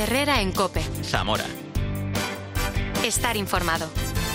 Herrera en COPE. Zamora. Estar informado.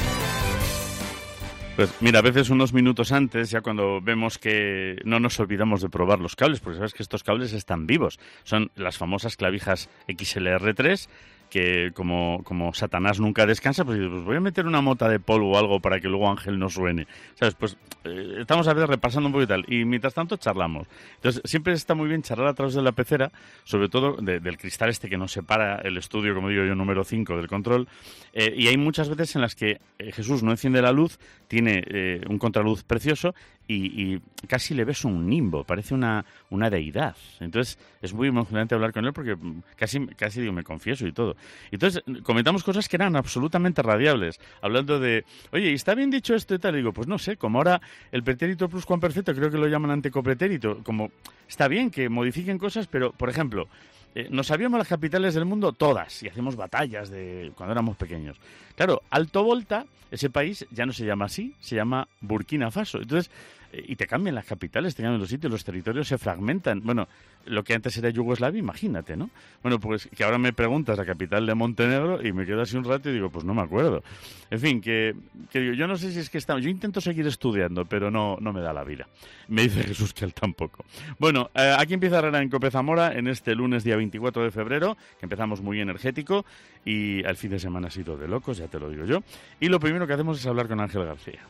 Pues mira, a veces unos minutos antes, ya cuando vemos que no nos olvidamos de probar los cables, porque sabes que estos cables están vivos. Son las famosas clavijas XLR3, que como Satanás nunca descansa, pues voy a meter una mota de polvo o algo para que luego Ángel no suene. ¿Sabes? Pues estamos a veces repasando un poco y tal, y mientras tanto charlamos. Entonces, siempre está muy bien charlar a través de la pecera, sobre todo del cristal este que nos separa el estudio, como digo yo, número 5 del control, y hay muchas veces en las que Jesús no enciende la luz, tiene un contraluz precioso y casi le ves un nimbo, parece una deidad. Entonces, es muy emocionante hablar con él porque casi digo, me confieso y todo. Entonces, comentamos cosas que eran absolutamente radiables, hablando de, oye, ¿y está bien dicho esto y tal? Y digo, pues no sé, como ahora el pretérito pluscuamperfecto, creo que lo llaman antecopretérito, como está bien que modifiquen cosas, pero, por ejemplo, nos sabíamos las capitales del mundo todas y hacíamos batallas de cuando éramos pequeños. Claro, Alto Volta, ese país ya no se llama así, se llama Burkina Faso. Entonces, y te cambian las capitales, te cambian los sitios, los territorios se fragmentan. Bueno, lo que antes era Yugoslavia, imagínate, ¿no? Bueno, pues que ahora me preguntas la capital de Montenegro y me quedo así un rato y digo, pues no me acuerdo. En fin, que yo no sé si es que estamos... Yo intento seguir estudiando, pero no me da la vida. Me dice Jesús que él tampoco. Bueno, aquí empieza Herrera en COPE Zamora en este lunes día 24 de febrero, que empezamos muy energético y el fin de semana ha sido de locos, ya te lo digo yo. Y lo primero que hacemos es hablar con Ángel García.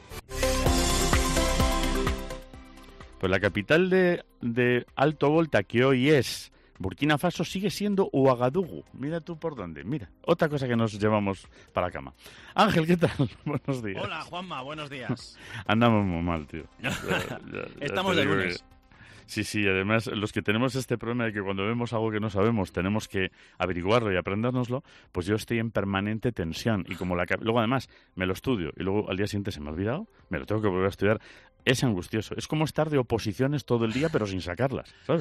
Pues la capital de Alto Volta, que hoy es Burkina Faso, sigue siendo Ouagadougou. Mira tú por dónde. Mira, otra cosa que nos llevamos para la cama. Ángel, ¿qué tal? Buenos días. Hola, Juanma, buenos días. Andamos muy mal, tío. Ya Estamos de lunes. Sí, además los que tenemos este problema de que cuando vemos algo que no sabemos tenemos que averiguarlo y aprendérnoslo, pues yo estoy en permanente tensión y como luego además me lo estudio y luego al día siguiente se me ha olvidado, me lo tengo que volver a estudiar, es angustioso. Es como estar de oposiciones todo el día pero sin sacarlas, ¿sabes?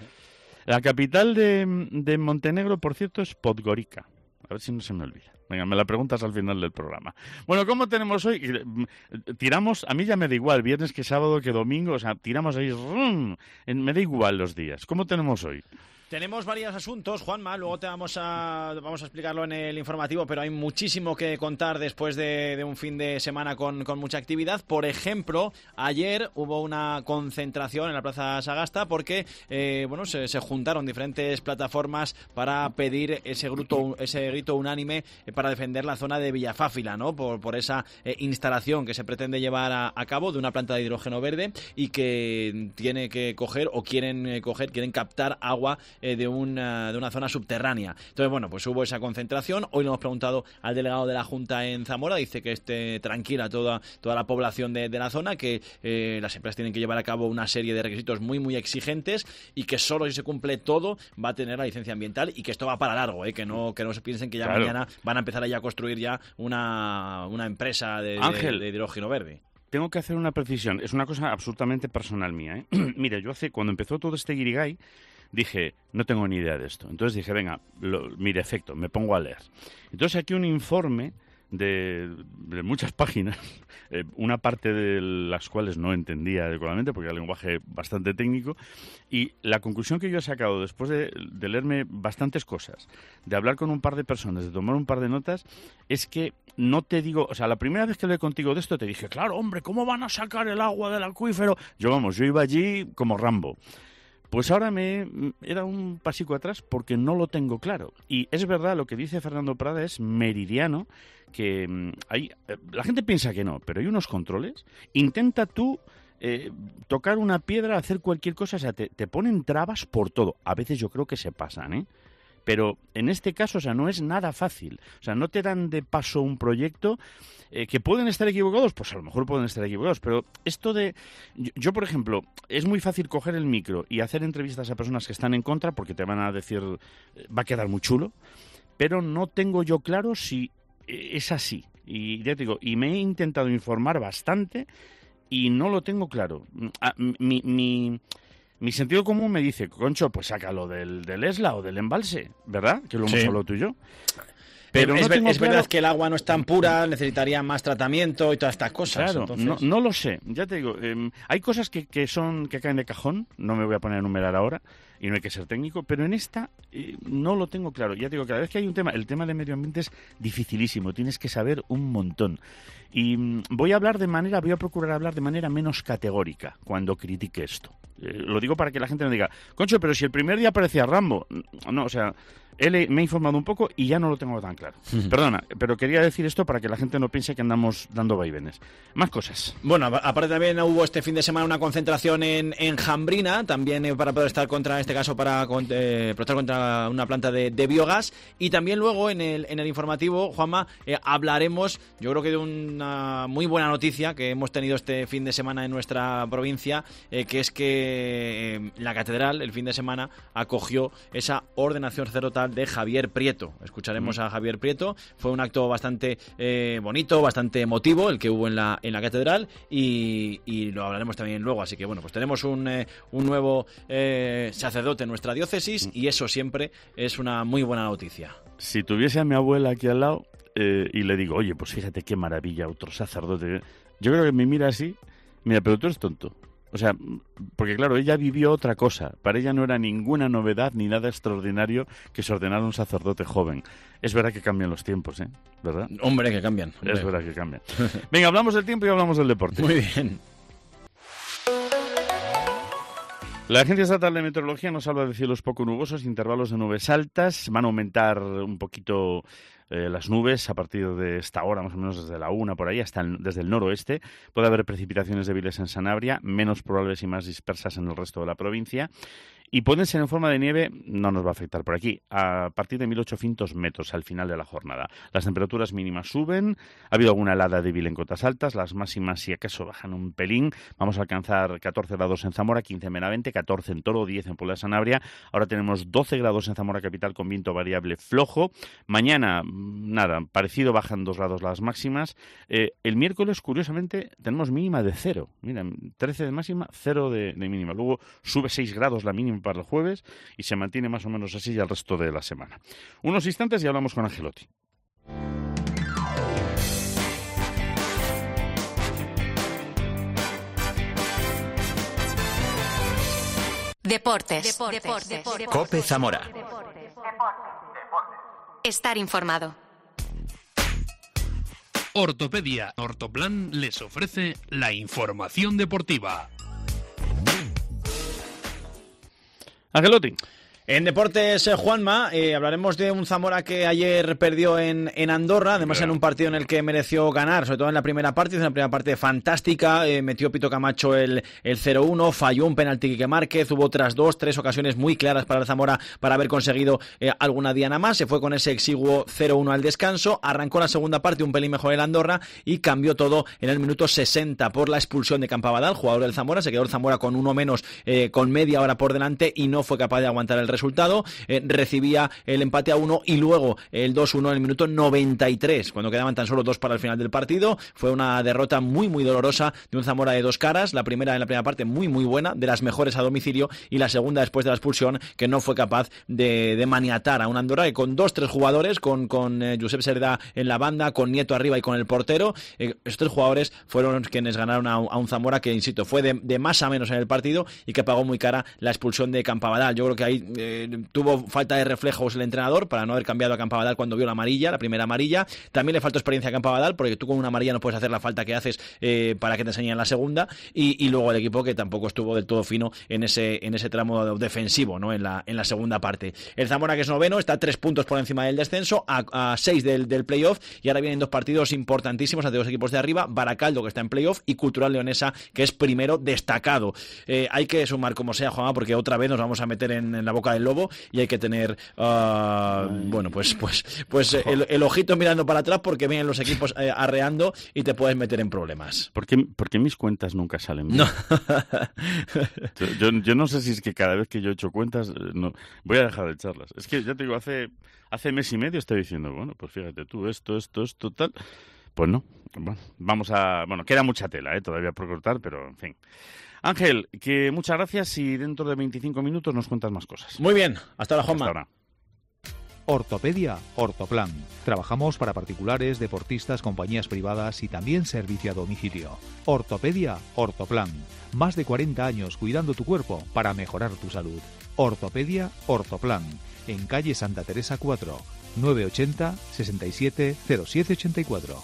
La capital de Montenegro, por cierto, es Podgorica. A ver si no se me olvida. Venga, me la preguntas al final del programa. Bueno, ¿cómo tenemos hoy? Tiramos, a mí ya me da igual, viernes que sábado que domingo, o sea, tiramos ahí, me da igual los días. ¿Cómo tenemos hoy? Tenemos varios asuntos, Juanma, luego vamos a explicarlo en el informativo, pero hay muchísimo que contar después de un fin de semana con mucha actividad. Por ejemplo, ayer hubo una concentración en la Plaza Sagasta porque se juntaron diferentes plataformas para pedir ese grito unánime para defender la zona de Villafáfila, ¿no? Por esa instalación que se pretende llevar a cabo de una planta de hidrógeno verde y que tiene que quieren captar agua de una zona subterránea. Entonces, bueno, pues hubo esa concentración. Hoy le hemos preguntado al delegado de la Junta en Zamora, dice que esté tranquila toda la población de la zona, que las empresas tienen que llevar a cabo una serie de requisitos muy, muy exigentes y que solo si se cumple todo va a tener la licencia ambiental y que esto va para largo, que no se piensen que ya mañana van a empezar a construir ya una empresa de hidrógeno verde. Tengo que hacer una precisión. Es una cosa absolutamente personal mía, ¿eh? Mira, cuando empezó todo este guirigay, dije, no tengo ni idea de esto. Entonces dije, venga, mire, efecto, me pongo a leer. Entonces aquí un informe de muchas páginas, una parte de las cuales no entendía adecuadamente porque era lenguaje bastante técnico, y la conclusión que yo he sacado después de leerme bastantes cosas, de hablar con un par de personas, de tomar un par de notas, es que no te digo, o sea, la primera vez que hablé contigo de esto te dije, claro, hombre, ¿cómo van a sacar el agua del acuífero? Yo iba allí como Rambo. Pues ahora era un pasico atrás porque no lo tengo claro. Y es verdad, lo que dice Fernando Prada es meridiano, que la gente piensa que no, pero hay unos controles. Intenta tú tocar una piedra, hacer cualquier cosa, o sea, te ponen trabas por todo. A veces yo creo que se pasan, ¿eh? Pero en este caso, o sea, no es nada fácil. O sea, no te dan de paso un proyecto que pueden estar equivocados, pues a lo mejor pueden estar equivocados, pero esto de... Yo, por ejemplo, es muy fácil coger el micro y hacer entrevistas a personas que están en contra porque te van a decir, va a quedar muy chulo, pero no tengo yo claro si es así. Y ya te digo, y me he intentado informar bastante y no lo tengo claro. Mi sentido común me dice, Concho, pues sácalo del ESLA o del embalse, ¿verdad? Que lo hemos hablado tú y yo. Pero es verdad que el agua no es tan pura, necesitaría más tratamiento y todas estas cosas. Claro, entonces... no lo sé. Ya te digo, hay cosas que caen de cajón, no me voy a poner a enumerar ahora, y no hay que ser técnico, pero en esta no lo tengo claro. Ya te digo, cada vez que hay un tema, el tema de medio ambiente es dificilísimo, tienes que saber un montón. Y voy a procurar hablar de manera menos categórica cuando critique esto. Lo digo para que la gente no diga, Concho, pero si el primer día aparecía Rambo. No, o sea, me he informado un poco y ya no lo tengo tan claro. Perdona, pero quería decir esto para que la gente no piense que andamos dando vaivenes. Más cosas. Bueno, aparte también hubo este fin de semana una concentración en Jambrina, también para protestar contra, en este caso, para protestar contra una planta de biogás. Y también luego en el informativo, Juanma, hablaremos, yo creo que de una muy buena noticia que hemos tenido este fin de semana en nuestra provincia, que es que la catedral el fin de semana acogió esa ordenación sacerdotal de Javier Prieto. Escucharemos a Javier Prieto. Fue un acto bastante bonito, bastante emotivo el que hubo en la catedral y lo hablaremos también luego. Así que bueno, pues tenemos un nuevo sacerdote en nuestra diócesis y eso siempre es una muy buena noticia. Si tuviese a mi abuela aquí al lado y le digo, oye, pues fíjate qué maravilla, otro sacerdote, yo creo que me mira así, mira, pero tú eres tonto. O sea, porque claro, ella vivió otra cosa. Para ella no era ninguna novedad ni nada extraordinario que se ordenara un sacerdote joven. Es verdad que cambian los tiempos, ¿eh? ¿Verdad? Hombre, que cambian. Hombre. Es verdad que cambian. Venga, hablamos del tiempo y hablamos del deporte. Muy bien. La Agencia Estatal de Meteorología nos habla de cielos poco nubosos, intervalos de nubes altas. Van a aumentar un poquito las nubes a partir de esta hora, más o menos desde la 1 por ahí, desde el noroeste. Puede haber precipitaciones débiles en Sanabria, menos probables y más dispersas en el resto de la provincia. Y pueden ser en forma de nieve, no nos va a afectar por aquí, a partir de 1.800 metros al final de la jornada. Las temperaturas mínimas suben, ha habido alguna helada débil en cotas altas, las máximas si acaso bajan un pelín. Vamos a alcanzar 14 grados en Zamora, 15 en Benavente, 14 en Toro, 10 en Puebla de Sanabria. Ahora tenemos 12 grados en Zamora capital con viento variable flojo. Mañana, nada, parecido, bajan 2 grados las máximas. El miércoles, curiosamente, tenemos mínima de 0. Miren, 13 de máxima, 0 de mínima. Luego sube 6 grados la mínima para el jueves y se mantiene más o menos así ya el resto de la semana. Unos instantes y hablamos con Angelotti. Deportes. COPE Zamora. Estar informado. Ortopedia Ortoplan les ofrece la información deportiva. Angelotti. En deportes, Juanma, hablaremos de un Zamora que ayer perdió en Andorra, además en un partido en el que mereció ganar, sobre todo en la primera parte. Hizo una primera parte fantástica, metió Pito Camacho el 0-1, falló un penalti Quique Márquez, hubo otras 2-3 ocasiones muy claras para el Zamora para haber conseguido alguna diana más. Se fue con ese exiguo 0-1 al descanso, arrancó la segunda parte un pelín mejor el Andorra y cambió todo en el minuto 60 por la expulsión de Campabadal, jugador del Zamora. Se quedó el Zamora con uno menos, con media hora por delante y no fue capaz de aguantar el resultado. Recibía el empate a 1 y luego el 2-1 en el minuto 93, cuando quedaban tan solo 2 para el final del partido. Fue una derrota muy muy dolorosa de un Zamora de dos caras, la primera en la primera parte muy muy buena, de las mejores a domicilio, y la segunda después de la expulsión, que no fue capaz de maniatar a un Andorra que con 2-3 jugadores, con Josep Serdá en la banda, con Nieto arriba y con el portero, estos 3 jugadores fueron quienes ganaron a un Zamora que, insisto, fue de más a menos en el partido y que pagó muy cara la expulsión de Campabadal. Yo creo que ahí tuvo falta de reflejos el entrenador para no haber cambiado a Campabadal cuando vio la amarilla, la primera amarilla. También le faltó experiencia a Campabadal, porque tú con una amarilla no puedes hacer la falta que haces para que te enseñen la segunda, y luego el equipo que tampoco estuvo del todo fino en ese tramo defensivo, ¿no? en la segunda parte. El Zamora, que es noveno, está a 3 puntos por encima del descenso, a 6 del playoff, y ahora vienen 2 partidos importantísimos ante 2 equipos de arriba, Baracaldo, que está en playoff, y Cultural Leonesa, que es primero destacado. Hay que sumar como sea, Juanma, porque otra vez nos vamos a meter en la boca del lobo y hay que tener bueno, pues el ojito mirando para atrás, porque vienen los equipos arreando y te puedes meter en problemas. ¿Por qué mis cuentas nunca salen bien? No. Yo no sé si es que cada vez que yo he hecho cuentas no, voy a dejar de echarlas. Es que ya te digo, hace mes y medio estoy diciendo, bueno, pues fíjate tú, esto, tal. Pues no. Bueno, queda mucha tela todavía por cortar, pero en fin. Ángel, que muchas gracias y dentro de 25 minutos nos cuentas más cosas. Muy bien, hasta ahora, Juanma. Hasta ahora. Ortopedia Ortoplan. Trabajamos para particulares, deportistas, compañías privadas y también servicio a domicilio. Ortopedia Ortoplan. Más de 40 años cuidando tu cuerpo para mejorar tu salud. Ortopedia Ortoplan, en calle Santa Teresa 4, 980 67 0784.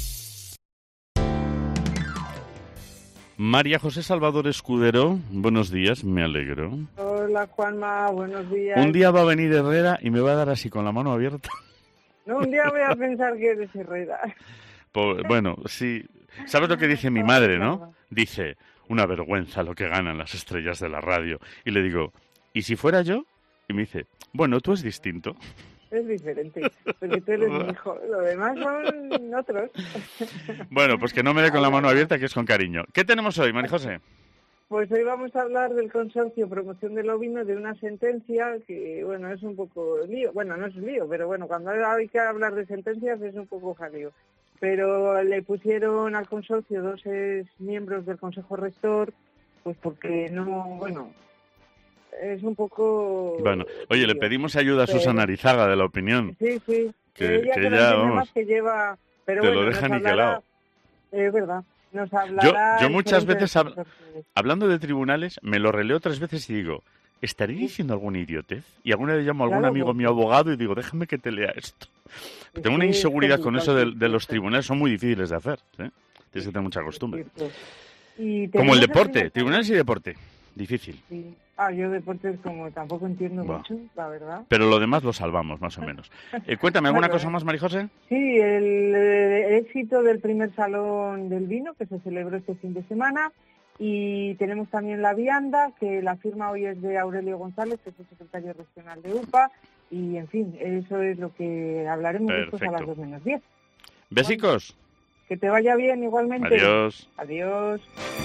María José Salvador Escudero, buenos días, me alegro. Hola Juanma, buenos días. Un día va a venir Herrera y me va a dar así con la mano abierta. No, un día voy a pensar que eres Herrera. Pues, bueno, sí. ¿Sabes lo que dice mi madre, no? Dice, una vergüenza lo que ganan las estrellas de la radio. Y le digo, ¿y si fuera yo? Y me dice, bueno, tú es distinto. Es diferente, porque tú eres mi hijo. Los demás son otros. Bueno, pues que no me dé con la mano abierta, que es con cariño. ¿Qué tenemos hoy, María José? Pues hoy vamos a hablar del Consorcio Promoción del Ovino, de una sentencia que, bueno, es un poco lío. Bueno, no es lío, pero bueno, cuando hay que hablar de sentencias es un poco jaleo. Pero le pusieron al consorcio 2 miembros del Consejo Rector, pues porque no, bueno, es un poco... Bueno, oye, le pedimos ayuda a Susana Arizaga de La Opinión. Sí, sí. Que ella, vamos, más que lleva... Pero te bueno, lo deja nos niquelado. hablará, es verdad, nos hablará... Yo muchas veces, diferentes hablando de tribunales, me lo releo 3 veces y digo, ¿estaré diciendo alguna idiotez? Y alguna vez llamo a algún Claro, amigo pues, mío abogado y digo, déjame que te lea esto. Tengo una sí, inseguridad sí, con eso cualquier de los cosa. tribunales, son muy difíciles de hacer. ¿Eh? Tienes que tener mucha costumbre. Y Como el tenemos deporte, también- tribunales y deporte. Difícil. Sí. Yo deportes como tampoco entiendo Buah. mucho, la verdad. Pero lo demás lo salvamos, más o menos. Cuéntame, ¿alguna Bueno, cosa más, María José? Sí, el éxito del primer Salón del Vino que se celebró este fin de semana, y tenemos también la vianda, que la firma hoy es de Aurelio González, que es el secretario regional de UPA, y en fin, eso es lo que hablaremos después a las Perfecto. 2:10. Besicos. Que te vaya bien igualmente. Adiós. Adiós.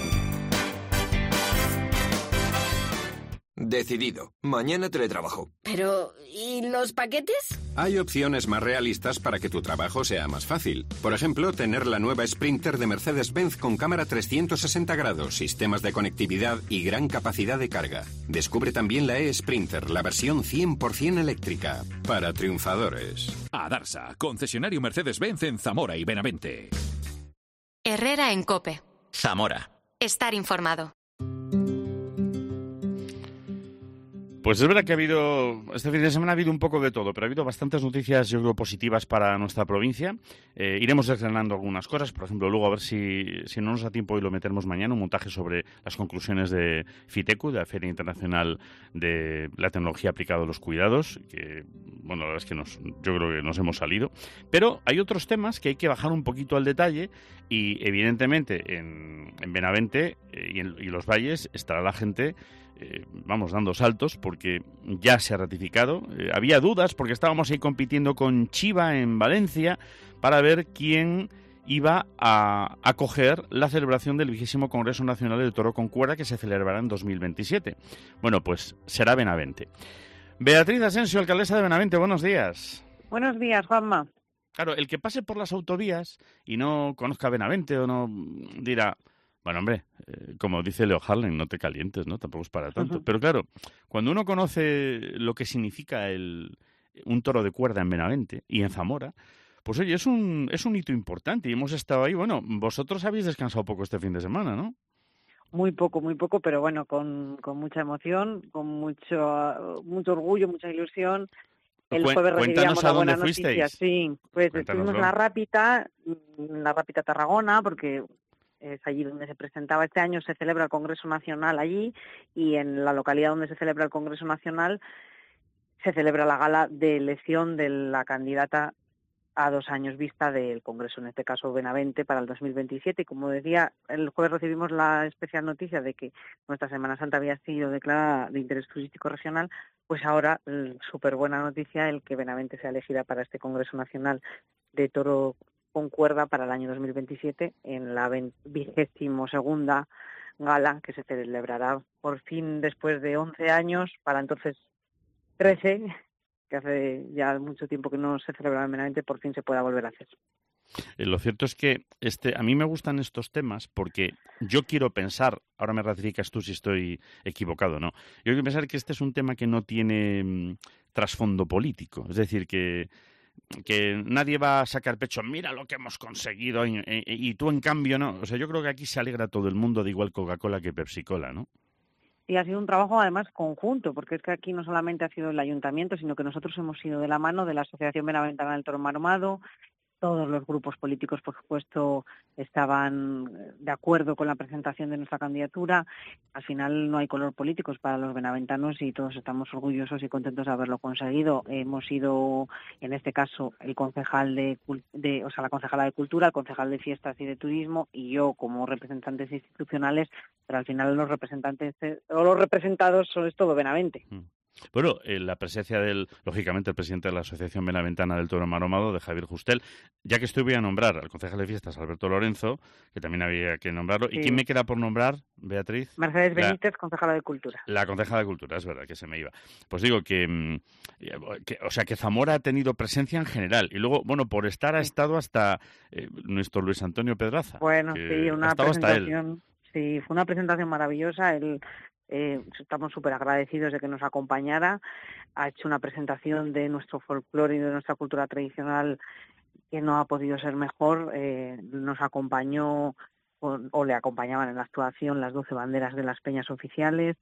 Decidido. Mañana teletrabajo. Pero, ¿y los paquetes? Hay opciones más realistas para que tu trabajo sea más fácil. Por ejemplo, tener la nueva Sprinter de Mercedes-Benz con cámara 360 grados, sistemas de conectividad y gran capacidad de carga. Descubre también la e-Sprinter, la versión 100% eléctrica. Para triunfadores. Adarsa, concesionario Mercedes-Benz en Zamora y Benavente. Herrera en COPE. Zamora. Estar informado. Pues es verdad que este fin de semana ha habido un poco de todo, pero ha habido bastantes noticias, yo creo, positivas para nuestra provincia. Iremos desgranando algunas cosas, por ejemplo, luego a ver si no nos da tiempo hoy lo metemos mañana, un montaje sobre las conclusiones de FITECU, de la Feria Internacional de la Tecnología Aplicada a los Cuidados, que, bueno, la verdad es que yo creo que nos hemos salido. Pero hay otros temas que hay que bajar un poquito al detalle y, evidentemente, en Benavente y los valles estará la gente... dando saltos porque ya se ha ratificado. Había dudas porque estábamos ahí compitiendo con Chiva en Valencia para ver quién iba a acoger la celebración del 20º Congreso Nacional de Toro con Cuerda, que se celebrará en 2027. Bueno, pues será Benavente. Beatriz Asensio, alcaldesa de Benavente, buenos días. Buenos días, Juanma. Claro, el que pase por las autovías y no conozca Benavente o no dirá... Bueno, hombre, como dice Leo Harlem, no te calientes, ¿no? Tampoco es para tanto. Pero claro, cuando uno conoce lo que significa un toro de cuerda en Benavente y en Zamora, pues oye, es un hito importante y hemos estado ahí. Bueno, vosotros habéis descansado poco este fin de semana, ¿no? Muy poco, pero bueno, con mucha emoción, con mucho orgullo, mucha ilusión. El jueves recibíamos la buena noticia. Sí, pues estuvimos en la Rápita Tarragona, porque... es allí donde se presentaba. Este año se celebra el Congreso Nacional allí, y en la localidad donde se celebra el Congreso Nacional se celebra la gala de elección de la candidata a 2 años vista del Congreso, en este caso Benavente, para el 2027. Y como decía, el jueves recibimos la especial noticia de que nuestra Semana Santa había sido declarada de interés turístico regional, pues ahora, súper buena noticia, el que Benavente sea elegida para este Congreso Nacional de Toro con Cuerda para el año 2027 en la 22ª gala, que se celebrará por fin después de 11 años, para entonces 13, que hace ya mucho tiempo que no se celebraba en Benavente, por fin se pueda volver a hacer. Lo cierto es que a mí me gustan estos temas porque yo quiero pensar, ahora me ratificas tú si estoy equivocado, ¿no? Yo quiero pensar que este es un tema que no tiene trasfondo político, es decir, que nadie va a sacar pecho, mira lo que hemos conseguido, y tú en cambio no. O sea, yo creo que aquí se alegra todo el mundo, de igual Coca-Cola que Pepsi-Cola, ¿no? Y ha sido un trabajo además conjunto, porque es que aquí no solamente ha sido el ayuntamiento, sino que nosotros hemos ido de la mano de la Asociación Benaventana del Toro Maromado. Todos los grupos políticos, por supuesto, estaban de acuerdo con la presentación de nuestra candidatura. Al final no hay color político para los benaventanos y todos estamos orgullosos y contentos de haberlo conseguido. Hemos sido, en este caso, el concejal la concejala de Cultura, el concejal de Fiestas y de Turismo y yo como representantes institucionales, pero al final los representados son todo Benavente. Bueno, la presencia lógicamente, el presidente de la Asociación Benaventana del Toro Maromado, de Javier Justel. Ya que estoy, voy a nombrar al concejal de Fiestas, Alberto Lorenzo, que también había que nombrarlo. Sí. ¿Y quién me queda por nombrar, Beatriz? Mercedes Benítez, concejala de Cultura. La concejala de Cultura, es verdad, que se me iba. Pues digo que Zamora ha tenido presencia en general. Y luego, bueno, por estar ha estado hasta nuestro Luis Antonio Pedraza. Bueno, sí, una presentación. Sí, fue una presentación maravillosa. Estamos súper agradecidos de que nos acompañara. Ha hecho una presentación de nuestro folclore y de nuestra cultura tradicional que no ha podido ser mejor. Nos acompañó o le acompañaban en la actuación las 12 banderas de las peñas oficiales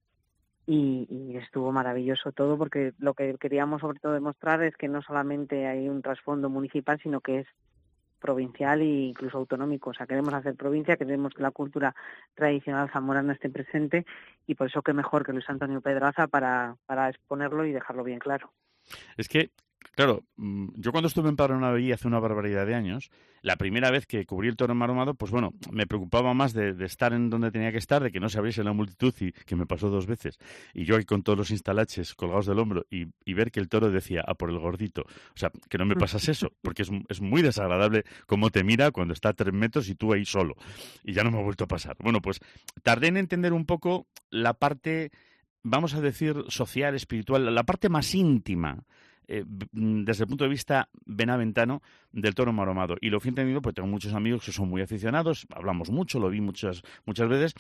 y estuvo maravilloso todo, porque lo que queríamos sobre todo demostrar es que no solamente hay un trasfondo municipal, sino que es provincial e incluso autonómico. O sea, queremos hacer provincia, queremos que la cultura tradicional zamorana esté presente y por eso qué mejor que Luis Antonio Pedraza para exponerlo y dejarlo bien claro. Es que, claro, yo cuando estuve en Padronavería hace una barbaridad de años, la primera vez que cubrí el Toro Maromado, pues bueno, me preocupaba más de estar en donde tenía que estar, de que no se abriese la multitud, y que me pasó 2 veces. Y yo ahí con todos los instalaches colgados del hombro y ver que el toro decía, a por el gordito. O sea, que no me pasas eso, porque es muy desagradable cómo te mira cuando está a 3 metros y tú ahí solo. Y ya no me ha vuelto a pasar. Bueno, pues tardé en entender un poco la parte, vamos a decir, social, espiritual, la parte más íntima, desde el punto de vista benaventano del Toro Maromado, y lo fui entendiendo porque tengo muchos amigos que son muy aficionados, hablamos mucho, lo vi muchas veces,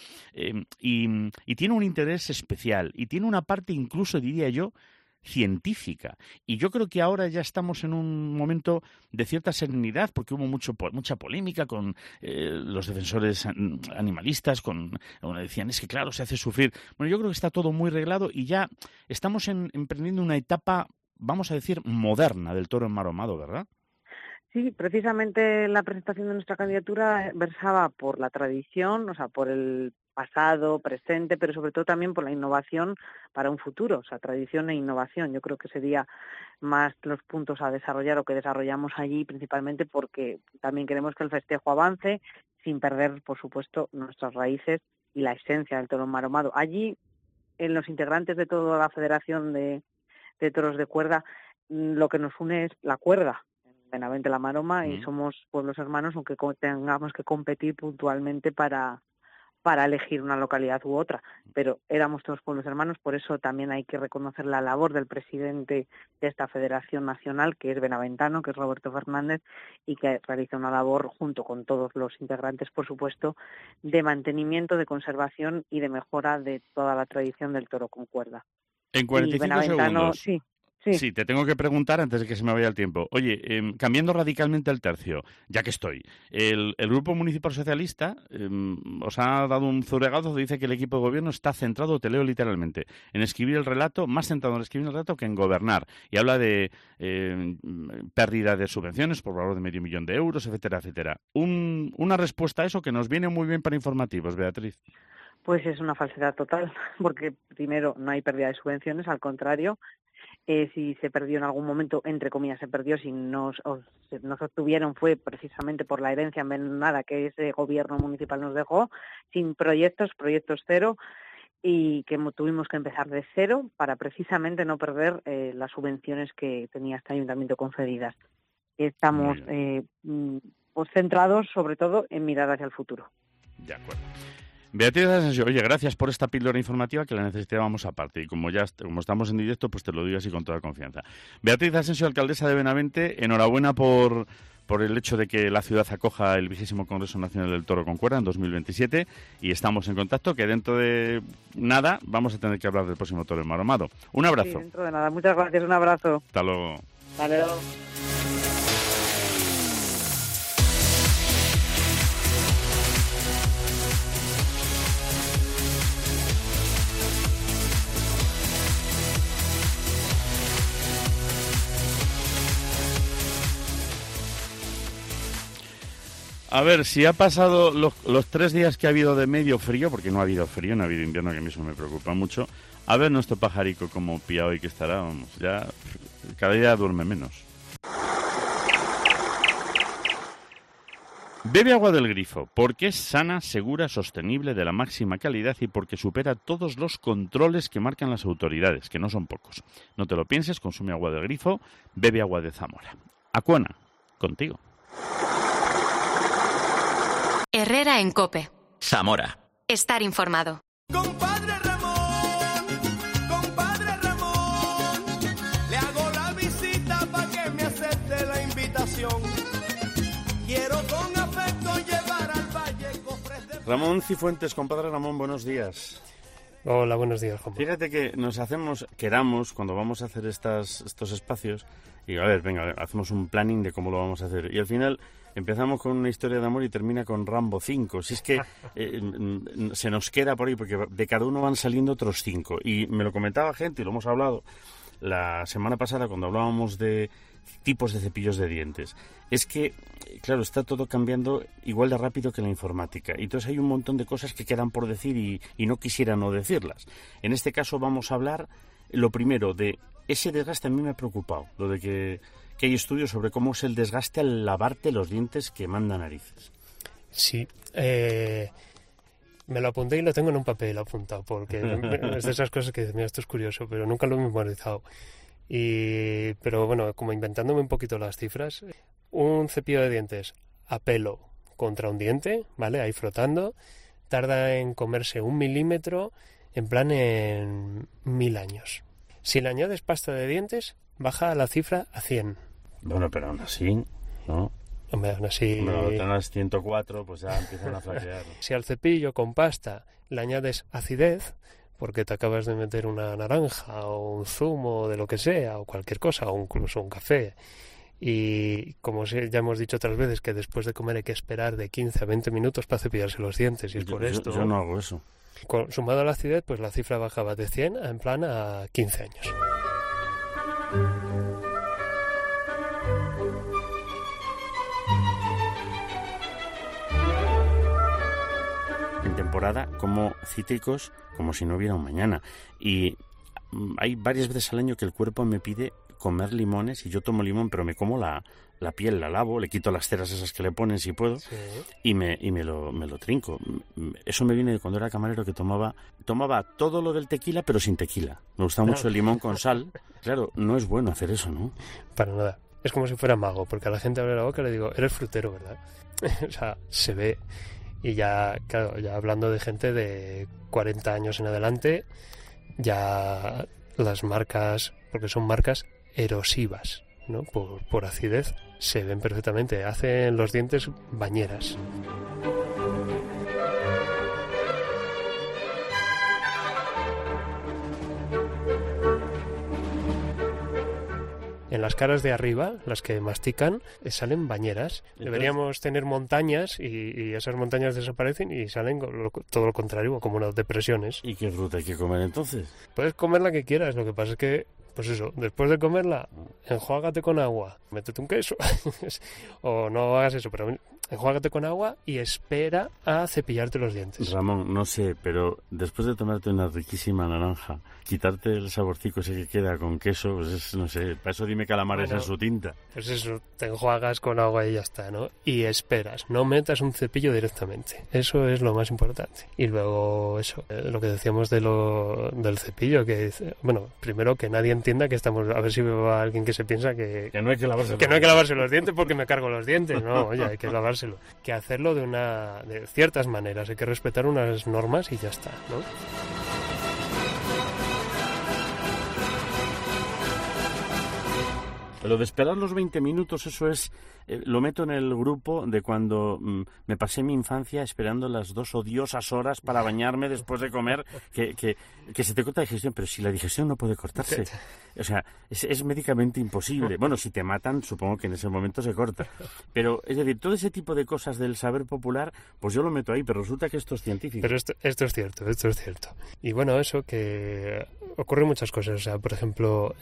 y tiene un interés especial y tiene una parte incluso, diría yo, científica. Y yo creo que ahora ya estamos en un momento de cierta serenidad, porque hubo mucha polémica con los defensores animalistas, decían, es que claro, se hace sufrir. Bueno, yo creo que está todo muy reglado y ya estamos emprendiendo una etapa, vamos a decir, moderna del Toro Maromado, ¿verdad? Sí, precisamente la presentación de nuestra candidatura versaba por la tradición, o sea, por el pasado, presente, pero sobre todo también por la innovación para un futuro, o sea, tradición e innovación. Yo creo que sería más los puntos a desarrollar o que desarrollamos allí, principalmente porque también queremos que el festejo avance sin perder, por supuesto, nuestras raíces y la esencia del Toro Maromado. Allí, en los integrantes de toda la Federación de Toros de Cuerda, lo que nos une es la cuerda, Benavente la Maroma, y somos pueblos hermanos, aunque tengamos que competir puntualmente para elegir una localidad u otra, pero éramos todos pueblos hermanos. Por eso también hay que reconocer la labor del presidente de esta Federación Nacional, que es benaventano, que es Roberto Fernández, y que realiza una labor junto con todos los integrantes, por supuesto, de mantenimiento, de conservación y de mejora de toda la tradición del toro con cuerda. En 45 segundos. Sí, te tengo que preguntar antes de que se me vaya el tiempo. Oye, cambiando radicalmente el tercio, ya que estoy, el Grupo Municipal Socialista os ha dado un zuregazo donde dice que el equipo de gobierno está centrado, te leo literalmente, en escribir el relato, más centrado en escribir el relato que en gobernar. Y habla de pérdida de subvenciones por valor de $500,000 de euros, etcétera, etcétera. Una respuesta a eso que nos viene muy bien para informativos, Beatriz. Pues es una falsedad total, porque primero no hay pérdida de subvenciones, al contrario. Si se perdió en algún momento, entre comillas se perdió, si nos obtuvieron fue precisamente por la herencia envenenada que ese gobierno municipal nos dejó, sin proyectos cero, y que tuvimos que empezar de cero para precisamente no perder las subvenciones que tenía este ayuntamiento concedidas. Estamos centrados sobre todo en mirar hacia el futuro. De acuerdo. Beatriz Asensio, oye, gracias por esta píldora informativa que la necesitábamos aparte, y como estamos en directo, pues te lo digo así con toda confianza. Beatriz Asensio, alcaldesa de Benavente, enhorabuena por el hecho de que la ciudad acoja el 20º Congreso Nacional del Toro con Cuerda en 2027, y estamos en contacto, que dentro de nada vamos a tener que hablar del próximo Toro Maromado. Un abrazo. Sí, dentro de nada. Muchas gracias, un abrazo. Hasta luego. Hasta luego. A ver, si ha pasado los 3 días que ha habido de medio frío, porque no ha habido frío, no ha habido invierno, que a mí eso me preocupa mucho. A ver nuestro pajarico como pía hoy que estará, vamos, ya cada día duerme menos. Bebe agua del grifo, porque es sana, segura, sostenible, de la máxima calidad y porque supera todos los controles que marcan las autoridades, que no son pocos. No te lo pienses, consume agua del grifo, bebe agua de Zamora. Acuana, contigo. Herrera en COPE. Zamora. Estar informado. Compadre Ramón, le hago la visita para que me acepte la invitación. Quiero con afecto llevar al valle cofres de... Ramón Cifuentes, compadre Ramón, buenos días. Hola, buenos días, Juan. Fíjate que queramos, cuando vamos a hacer estos espacios, y a ver, venga, hacemos un planning de cómo lo vamos a hacer. Y al final empezamos con una historia de amor y termina con Rambo 5. Si es que se nos queda por ahí, porque de cada uno van saliendo otros 5. Y me lo comentaba gente, y lo hemos hablado la semana pasada cuando hablábamos de tipos de cepillos de dientes. Es que, claro, está todo cambiando igual de rápido que la informática. Y entonces hay un montón de cosas que quedan por decir y no quisiera no decirlas. En este caso vamos a hablar, lo primero, de ese desgaste. A mí me ha preocupado, lo de que hay estudios sobre cómo es el desgaste al lavarte los dientes que manda narices. Sí, me lo apunté y lo tengo en un papel apuntado, porque es de esas cosas que dices, mira, esto es curioso, pero nunca lo he memorizado. Pero bueno, como inventándome un poquito las cifras, un cepillo de dientes a pelo contra un diente, ¿vale? Ahí frotando, tarda en comerse 1 milímetro en 1000 años. Si le añades pasta de dientes, baja la cifra a 100. Bueno, pero aún así, ¿no? Hombre, aún así... Bueno, tengas 104, pues ya empiezan a flaquear. Si al cepillo con pasta le añades acidez, porque te acabas de meter una naranja o un zumo de lo que sea, o cualquier cosa, o incluso un café, y como ya hemos dicho otras veces que después de comer hay que esperar de 15 a 20 minutos para cepillarse los dientes, y es por esto... Yo no hago eso. Sumado a la acidez, pues la cifra bajaba de 100 a 15 años. En temporada como cítricos como si no hubiera un mañana. Y hay varias veces al año que el cuerpo me pide comer limones y yo tomo limón, pero me como la piel, la lavo, le quito las ceras esas que le ponen si puedo, sí. y me lo trinco. Eso me viene de cuando era camarero, que tomaba todo lo del tequila pero sin tequila. Me gusta mucho el limón con sal. Claro, no es bueno hacer eso, ¿no? Para nada. Es como si fuera mago, porque a la gente abre la boca y le digo, eres frutero, ¿verdad? O sea, se ve. Y ya, claro, ya hablando de gente de 40 años en adelante, ya las marcas, porque son marcas erosivas, ¿no? Por acidez, se ven perfectamente. Hacen los dientes bañeras. En las caras de arriba, las que mastican, salen bañeras. Entonces, deberíamos tener montañas y esas montañas desaparecen y salen todo lo contrario, como unas depresiones. ¿Y qué fruta hay que comer entonces? Puedes comer la que quieras, lo que pasa es que, pues eso, después de comerla, enjuágate con agua, métete un queso, o no hagas eso, pero enjuágate con agua y espera a cepillarte los dientes. Ramón, no sé, pero después de tomarte una riquísima naranja, quitarte el saborcico ese que queda con queso, pues no sé, para eso dime calamares en su tinta. Pues eso, te enjuagas con agua y ya está, ¿no? Y esperas, no metas un cepillo directamente, eso es lo más importante. Y luego eso, lo que decíamos del cepillo, que bueno, primero que nadie entienda que estamos, a ver si veo a alguien que se piensa que no hay que lavarse los dientes porque me cargo los dientes, no, oye, hay que lavárselo. Que hacerlo de ciertas maneras, hay que respetar unas normas y ya está, ¿no? Lo de esperar los 20 minutos, eso es, lo meto en el grupo de cuando me pasé mi infancia esperando las 2 odiosas horas para bañarme después de comer, que se te corta la digestión, pero si la digestión no puede cortarse, o sea, es médicamente imposible. Bueno, si te matan, supongo que en ese momento se corta. Pero, es decir, todo ese tipo de cosas del saber popular, pues yo lo meto ahí, pero resulta que esto es científico. Pero esto es cierto. Y bueno, eso que ocurren muchas cosas, o sea, por ejemplo,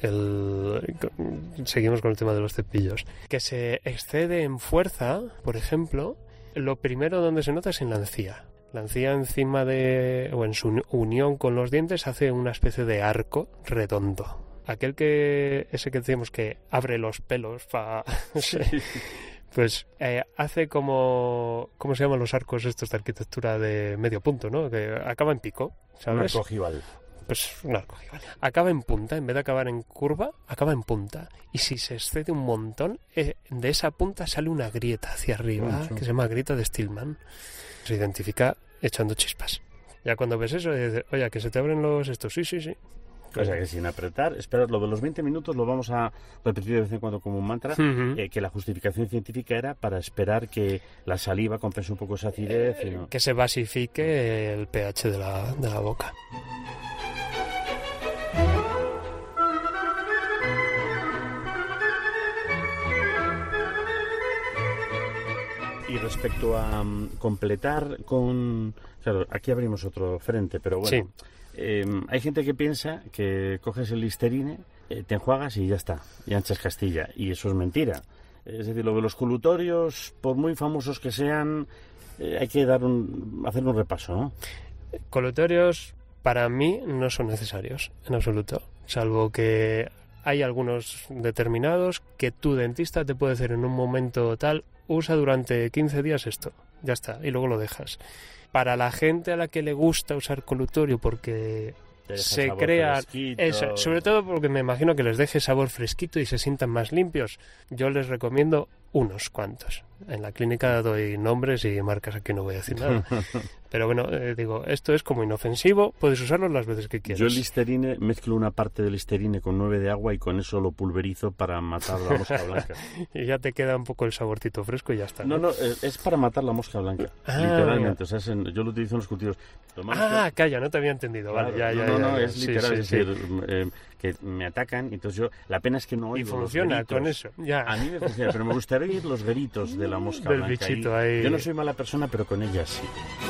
seguimos con el tema de los cepillos, que se excede en fuerza, por ejemplo, Lo primero donde se nota es en la encía. La encía encima o en su unión con los dientes hace una especie de arco redondo. Ese que decimos que abre los pelos sí. Pues hace como... ¿Cómo se llaman los arcos estos de arquitectura de medio punto, ¿no? Que acaba en pico, ¿sabes? Un arco ojival. Pues un arco ojival. Acaba en punta, en vez de acabar en curva, acaba en punta. Y si se excede un montón, de esa punta sale una grieta hacia arriba, que se llama grieta de Stillman. Se identifica echando chispas. Ya cuando ves eso, dices, oye, que se te abren los estos. Sí. O sea que sin apretar, esperad, lo de los 20 minutos lo vamos a repetir de vez en cuando como un mantra, que la justificación científica era para esperar que la saliva compense un poco esa acidez. Que se basifique el pH de la boca. Y respecto a completar con... Claro, aquí abrimos otro frente, pero bueno... Sí. Hay gente que piensa que coges el Listerine, te enjuagas y ya está, y anchas Castilla, y eso es mentira. Es decir, lo de los colutorios, por muy famosos que sean, hay que hacer un repaso, ¿no? Colutorios para mí no son necesarios en absoluto, salvo que hay algunos determinados que tu dentista te puede hacer en un momento tal, usa durante 15 días esto, ya está, y luego lo dejas. Para la gente a la que le gusta usar colutorio porque se crea eso, sobre todo porque me imagino que les deje sabor fresquito y se sientan más limpios, yo les recomiendo unos cuantos. En la clínica doy nombres y marcas, aquí no voy a decir nada. Pero bueno, digo, esto es como inofensivo, puedes usarlo las veces que quieras. Yo el Listerine, mezclo una parte del Listerine con 9 de agua y con eso lo pulverizo para matar la mosca blanca. Y ya te queda un poco el saborcito fresco y ya está. No, es para matar la mosca blanca, literalmente. O sea, yo lo utilizo en los cultivos. Calla, no te había entendido. Claro, vale, ya, es literal, es decir, que me atacan, entonces yo, la pena es que no oigo. Y funciona con eso, ya. A mí me funciona, pero me gustaría oír los gritos de la mosca del blanca. Bichito ahí. Yo no soy mala persona, pero con ella sí.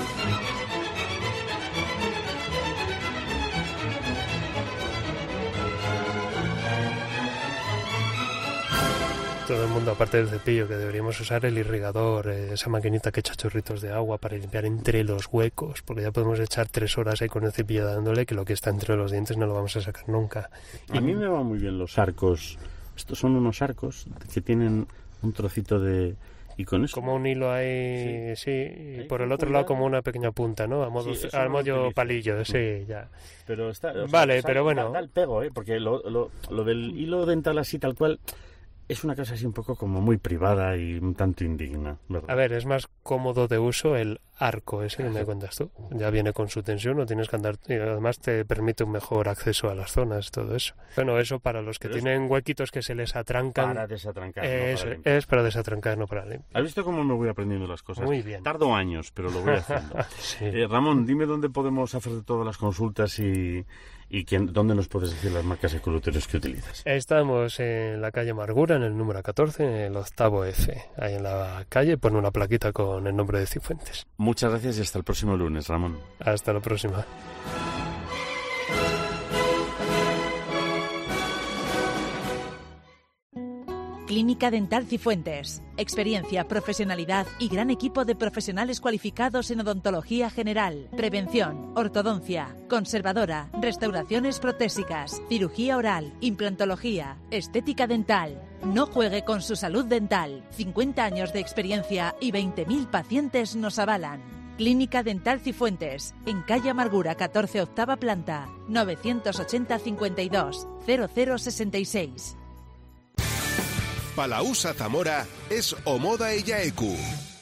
Todo el mundo, aparte del cepillo, que deberíamos usar el irrigador, esa maquinita que echa chorritos de agua para limpiar entre los huecos, porque ya podemos echar 3 horas ahí con el cepillo dándole, que lo que está entre los dientes no lo vamos a sacar nunca. A mí me van muy bien los arcos. Estos son unos arcos que tienen un trocito de... Y con eso... Como un hilo ahí, sí, y por el otro lado como una pequeña punta, ¿no? A modo palillo, sí, ya. Pero está... Vale, pero bueno... Da el pego, porque lo del hilo dental así tal cual... Es una cosa así un poco como muy privada y un tanto indigna, ¿verdad? A ver, es más cómodo de uso el arco ese que me cuentas tú. Ya viene con su tensión, no tienes que andar... Y además te permite un mejor acceso a las zonas, todo eso. Bueno, eso para los que tienen huequitos que se les atrancan... Para desatrancar, es para desatrancar, no para limpiar. ¿Has visto cómo me voy aprendiendo las cosas? Muy bien. Tardo años, pero lo voy haciendo. Sí. Ramón, dime dónde podemos hacer todas las consultas y dónde nos puedes decir las marcas de colutorios que utilizas. Estamos en la calle Amargura, en el número 14, en el 8º F. Ahí en la calle pone una plaquita con el nombre de Cifuentes. Muchas gracias y hasta el próximo lunes, Ramón. Hasta la próxima. Clínica Dental Cifuentes. Experiencia, profesionalidad y gran equipo de profesionales cualificados en odontología general, prevención, ortodoncia, conservadora, restauraciones protésicas, cirugía oral, implantología, estética dental. No juegue con su salud dental. 50 años de experiencia y 20.000 pacientes nos avalan. Clínica Dental Cifuentes, en calle Amargura 14, 8ª planta, 980 52 0066. Palausa Zamora es Omoda Ellaeku.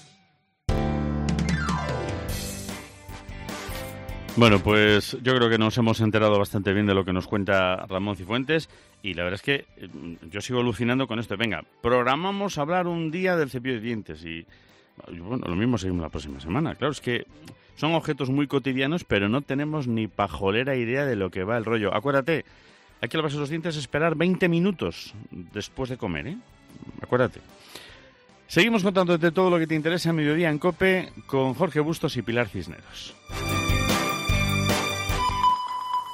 Bueno, pues yo creo que nos hemos enterado bastante bien de lo que nos cuenta Ramón Cifuentes y la verdad es que yo sigo alucinando con esto. Venga, programamos hablar un día del cepillo de dientes y bueno, lo mismo seguimos la próxima semana. Claro, es que son objetos muy cotidianos, pero no tenemos ni pajolera idea de lo que va el rollo. Acuérdate, hay que lavarse los dientes, esperar 20 minutos después de comer, ¿eh? Acuérdate. Seguimos contándote todo lo que te interesa a mediodía en COPE con Jorge Bustos y Pilar Cisneros.